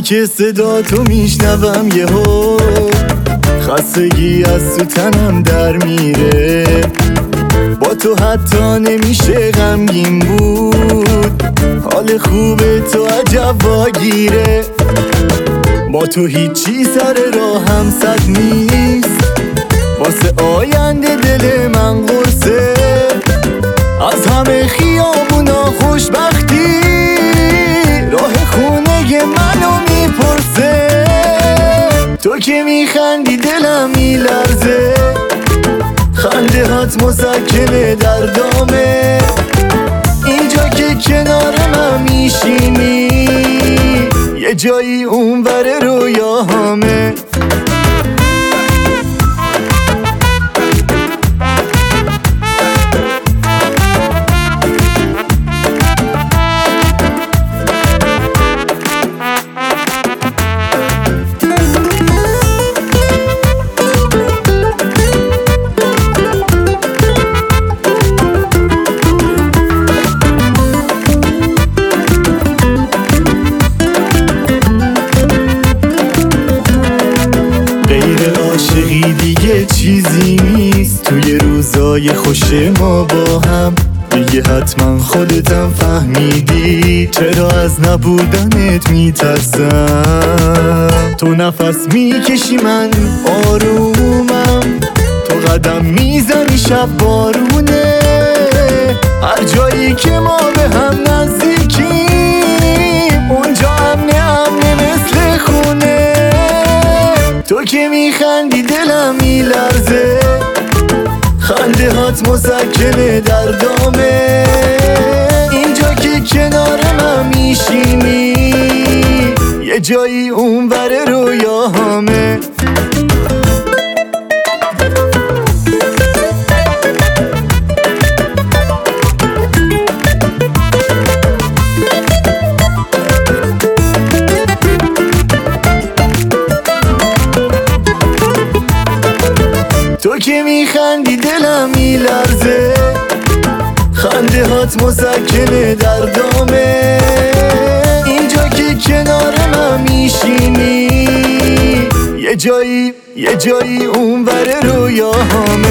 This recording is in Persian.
که صدا تو میشنوم یهو خستگی از تو تنم در میره. با تو حتی نمیشه غمگین بود، حال خوبه تو عجب واگیره. با تو هیچی سر راهم سد نیست، واسه آینده دل من قرصه. از همه خیابونا خوشبختی راه خونه منو میپرسه. تو که میخندی دلم میلرزه، خنده هات مسکنه دردامه. اینجا که کنار من میشینی یه جایی اونور رویاهامه. عاشقی دیگه چیزی نیست توی روزای خوش ما با هم. دیگه حتما خودتم فهمیدی چرا از نبودنت میترسم. تو نفس میکشی من آرومم، تو قدم میزنی شب بارونه. هر جایی که ما به هم نزدیکیم اونجا امنه مثل خونه. تو که میخندی دلم میلرزه، خنده هات مسکنه دردامه. اینجا که کنار من میشینی یه جایی اونور رویاهامه. تو که میخندی دلم میلرزه، خنده هات مسکنه دردامه. اینجا که کنار من میشینی یه جایی اونور رویاهامه.